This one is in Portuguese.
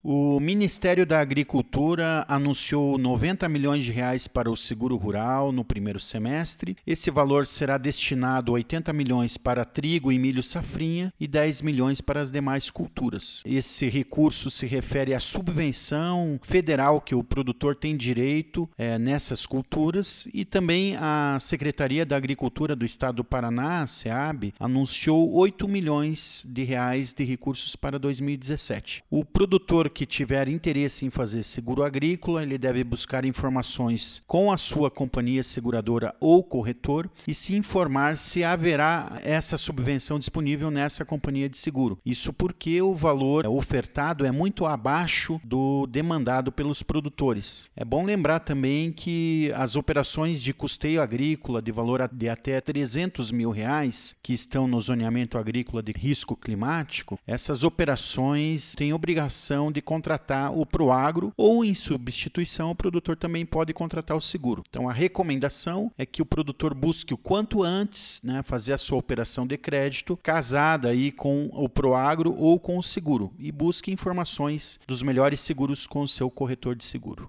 O Ministério da Agricultura anunciou R$ 90 milhões para o seguro rural no primeiro semestre. Esse valor será destinado 80 milhões para trigo e milho safrinha e 10 milhões para as demais culturas. Esse recurso se refere à subvenção federal que o produtor tem direito nessas culturas, e também a Secretaria da Agricultura do Estado do Paraná, SEAB, anunciou 8 milhões de reais de recursos para 2017. O produtor que tiver interesse em fazer seguro agrícola, ele deve buscar informações com a sua companhia seguradora ou corretor e se informar se haverá essa subvenção disponível nessa companhia de seguro. Isso porque o valor ofertado é muito abaixo do demandado pelos produtores. É bom lembrar também que as operações de custeio agrícola de valor de até R$ 300 mil, que estão no zoneamento agrícola de risco climático, essas operações têm obrigação de contratar o Proagro, ou em substituição o produtor também pode contratar o seguro. Então a recomendação é que o produtor busque o quanto antes fazer a sua operação de crédito casada aí com o Proagro ou com o seguro, e busque informações dos melhores seguros com o seu corretor de seguro.